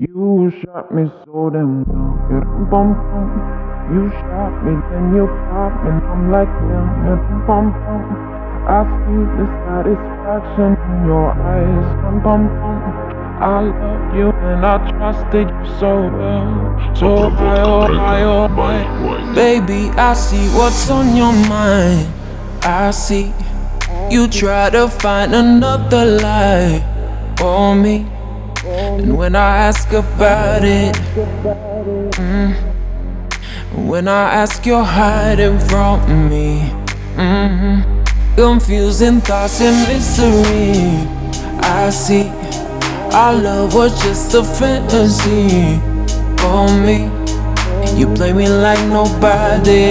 You shot me so damn well. You dum bum bum. You shot me, then you got me, and I'm like damn. You dum bum bum. I see the satisfaction in your eyes. Dum bum bum. I love you and I trusted you so well. So I. Baby, I see what's on your mind. I see you try to find another lie for me. And when I ask about it, when I ask, you're hiding from me. Confusing thoughts and mystery. I see our love was just a fantasy for me. You play me like nobody.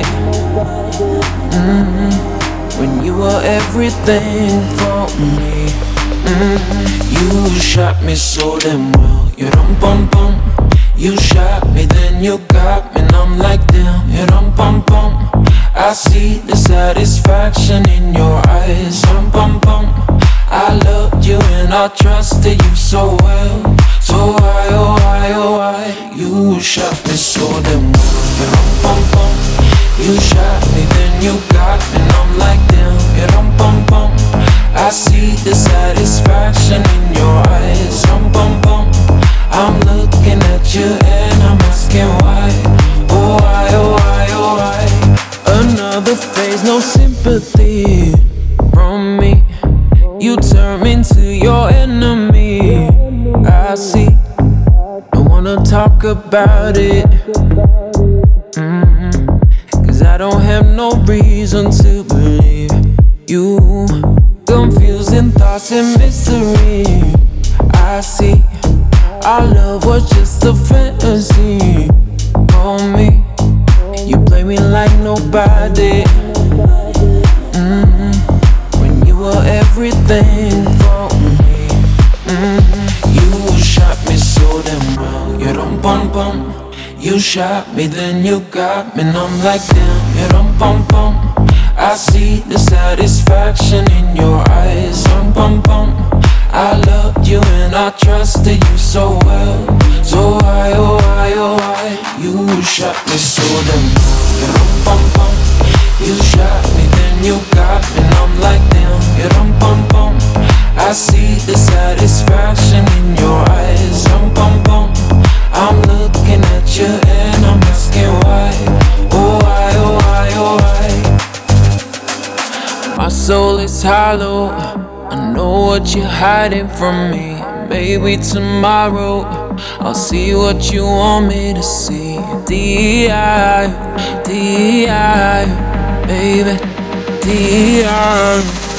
When you were everything for me. You shot me so damn well. You dum bum bum. You shot me, then you got me, and I'm like damn. You dum bum bum. I see the satisfaction in your eyes. Dum bum bum. I loved you and I trusted you so well. So why, oh why, oh why? You shot me so damn well. You dum bum bum. You shot me, then you got me, and I'm like damn. You dum bum bum. I see the satisfaction in your eyes. Dum bum bum. I'm looking at you and I'm asking why. Oh why, oh why, oh why? Another phase, no sympathy from me. You turn me into your enemy. I see. Don't wanna talk about it. Cause I don't have no reason to believe you. Confusing thoughts and mystery. I see our love was just a fantasy for me. You play me like nobody. When you were everything for me. You shot me so damn well. You dum bum bum. You shot me, then you got me, and I'm like damn. You dum bum bum. I see the satisfaction in your eyes. Dum bum bum. I loved you and I trusted you so well. So why, oh why, oh why? You shot me so damn well. You dum bum bum. You shot me, then you got me, and I'm like damn. You dum bum bum. I see the satisfaction in your eyes. Dum bum bum. I'm looking at you and I'm asking why. Oh why, oh why, oh why? My soul is hollow. I know what you're hiding from me. Maybe tomorrow I'll see what you want me to see. D.I., D.I., baby, D.I.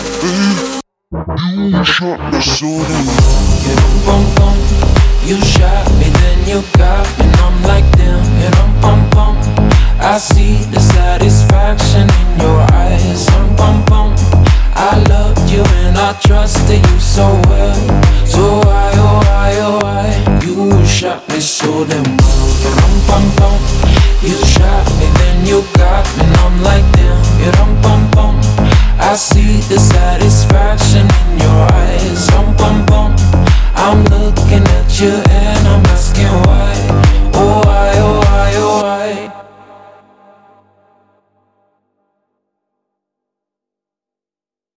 You shot me so damn well. You dum bum bum. You shot me, then you got me, and I'm like damn. You dum bum bum. I see the satisfaction in your eyes. Dum bum bum. I loved you and I trusted you so well. So why, oh why, oh why? You shot me so damn well. You dum bum bum. You shot me, then you got me, and I'm like damn. You dum bum bum. I see the satisfaction